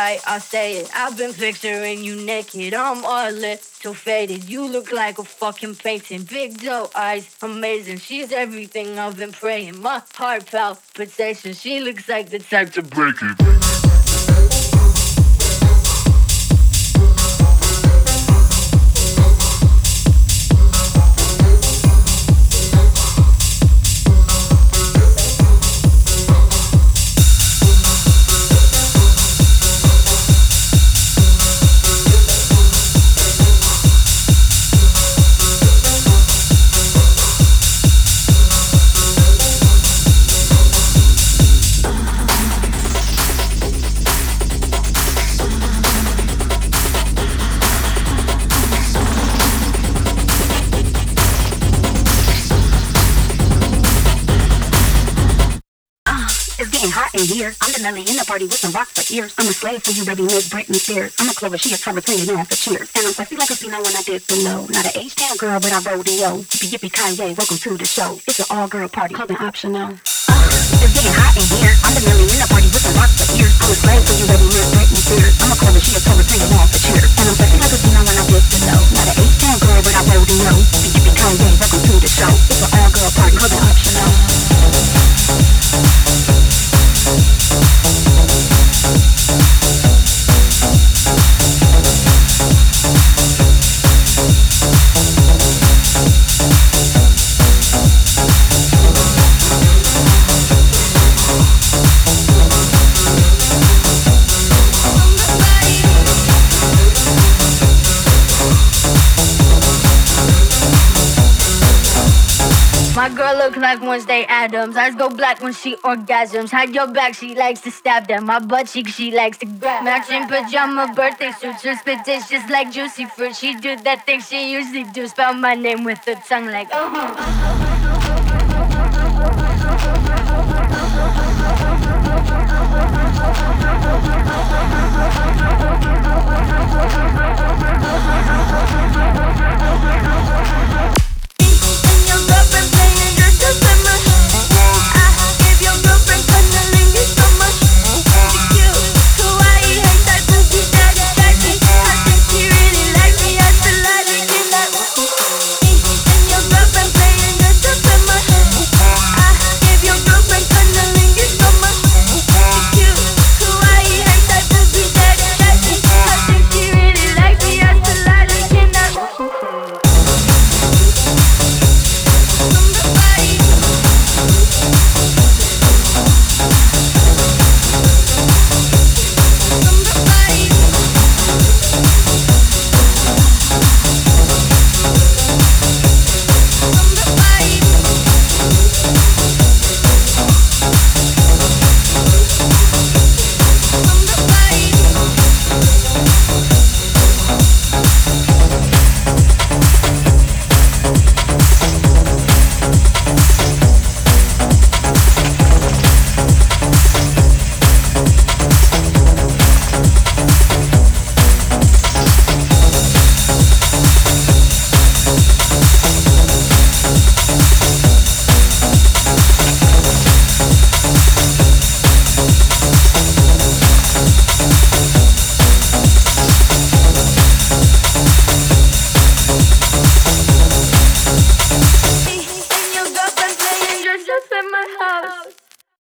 right, I'll say it. I've been picturing you naked, I'm all lit, so faded. You look like a fucking painting. Big doe eyes, amazing. She's everything I've been praying. My heart palpitation. She looks like the type to break it. In here, I'm the Nelly in the party with some rocks for ears. I'm a slave for you, baby, Miss Britney Spears. I'm a Clover, she a Clover, singing on for cheers. And I'm sexy like a Fino when I dip below. Not an H-Town girl, but I rodeo. Yippee yippee Kanye, welcome to the show. It's an all-girl party, clothing optional. It's getting hot in here. I'm the Nelly in the party with some rocks for ears. I'm a slave for you, baby, Miss Britney Spears. I'm a Clover, she a Clover, singing on for cheers. And I'm sexy like a Fino when I dip below. Not an H-Town girl, but I rodeo. Yippee yippee Kanye, welcome to the show. It's an all-girl party, clothing optional. My girl look like Wednesday Addams. Eyes go black when she orgasms. Hide your back, she likes to stab them. My butt cheek, she likes to grab. Matching pajama birthday suits. Her spit tastes just like juicy fruit. She do that thing she usually do. Spell my name with her tongue like